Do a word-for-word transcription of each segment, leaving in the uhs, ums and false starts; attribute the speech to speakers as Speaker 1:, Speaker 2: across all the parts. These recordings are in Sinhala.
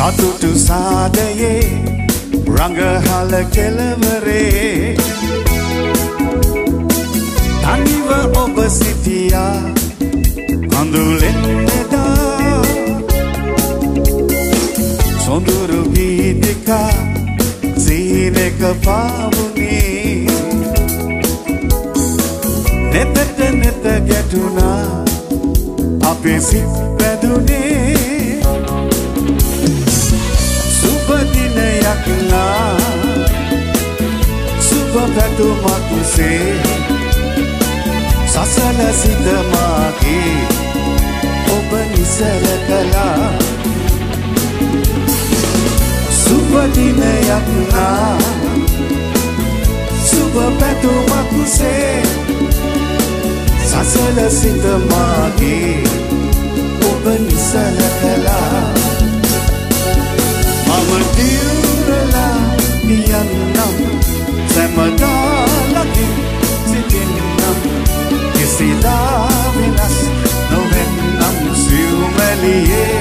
Speaker 1: සතුටු සාදයේ රංගහල කෙළවරේ තනිව ඔබ සිටියා අඳුලෙන් එදා සොඳුරු ගීතික සීනක පාමුණේ නෙතට නෙත ගැටුණා අපේ සිත් පැදුනේ සුබ දිනයක් නා සුබ පැතුමක් සේ සසල සිත මාගේ ඔබ නිසල කළා සුබ දිනයක් නා සුබ පැතුමක් සේ සසල සිත මාගේ ඔබ නිසල කළා මම දියුරලා යන්නම් සැමදාලකින් සිටින්නම් කිසිදා වෙනස් නොවෙන්නම් සිව්මැලියේ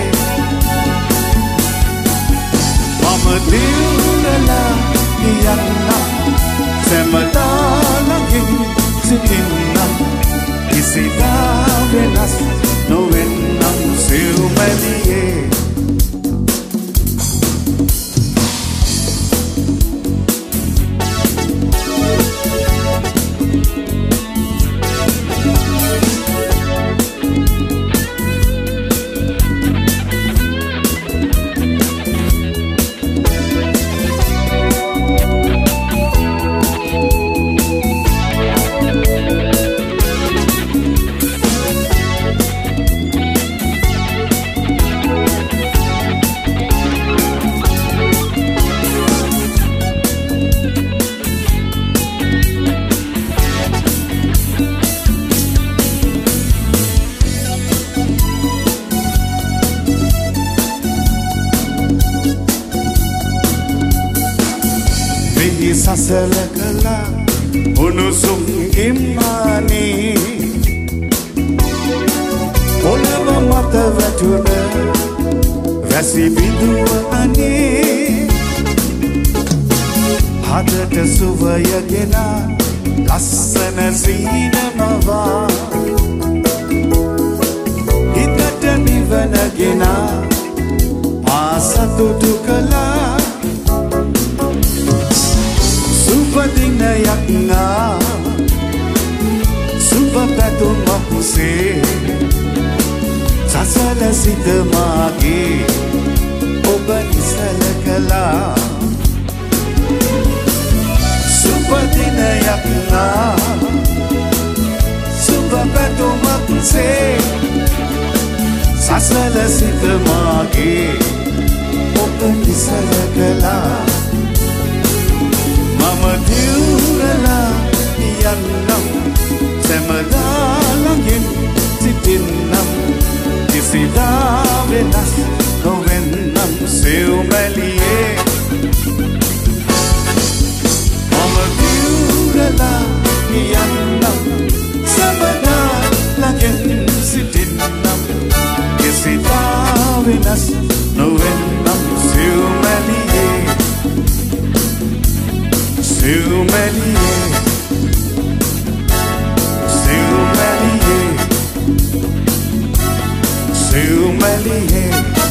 Speaker 1: මම දියුරලා යන්නම් සැමදාලකින් සිටින්නම් කිසිදා වෙනස් නොවෙන්නම් සිව්මැලියේ සසල කළා උණුසුම් ඉම්මානේ ඔලව මත වැටුණ වැසි බිඳුව අනේ හදට සුවයගෙන ලස්සන සීනමවා හිතට නිවනගෙන ආසතුටු කළා සුබ දිනයක් නා සුබ පැතුමක් සේ සසල සිත මාගේ ඔබ නිසල කළා සුබ දිනයක් නා සුබ පැතුමක් සේ සසල සිත මාගේ ඔබ නිසල කළා මම දියුරලා යන්නම් සැමදාලකින් සිටින්නම් කිසිදා වෙනස් නොවෙන්නම් සිව්මැලියේ මම දියුරලා යන්නම් සැමදාලකින් සිටින්නම් කිසිදා වෙනස් නොවෙන්නම් සිව්මැලියේ සිව්මැලියේ සිව්මැලියේ සිව්මැලියේ